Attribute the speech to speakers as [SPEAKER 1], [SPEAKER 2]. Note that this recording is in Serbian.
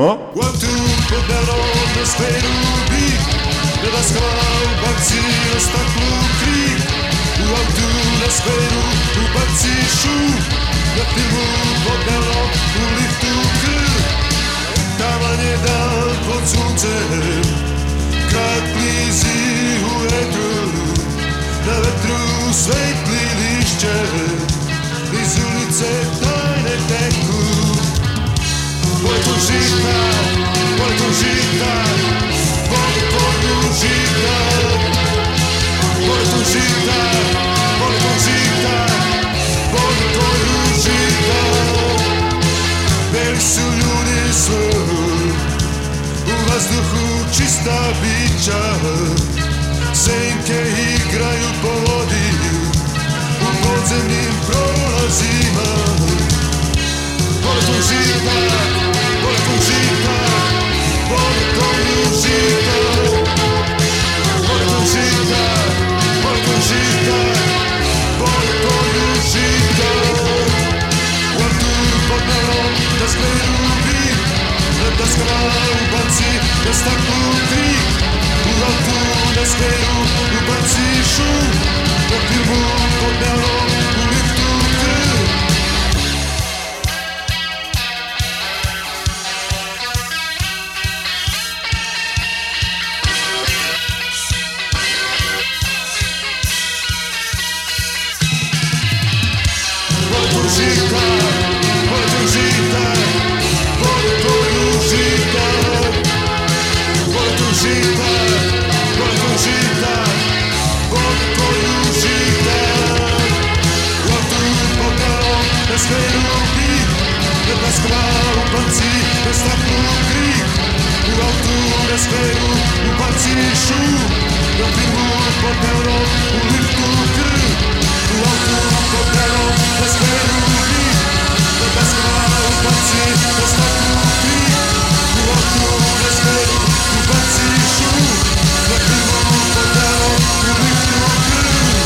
[SPEAKER 1] Quanto poderò nasferubi da skala u banci na staklu krik. U autu na skveru u banci šum, na filmu poderò u liftu krv. Taman je dan pod suncem, kad blizi u vetru, na vetru svetli lišće, iz ulice tajne teku. Poletom žita, poletom žita, poletom žita, poletom žita, poletom žita, poletom žita. Beli su ljudi sve, u vazduhu čista bića, senke igraju po vodi, u podzemnim prolazima. Poletom žita, poletom žita, poletom žita, poletom žita, poletom žita, poletom žita. U autu pod nebom na skveru vik, da skala u banci na staklu krik. U autu na skveru u banci šum, na filmu pod nebom u liftu krv. Poletom žita, poletom žita, poletom žita, poletom žita, poletom žita, poletom žita. U autu pod nebom na skveru vik, da skala u banci na staklu krik. U autu na skveru u banci šum, na filmu pod nebom u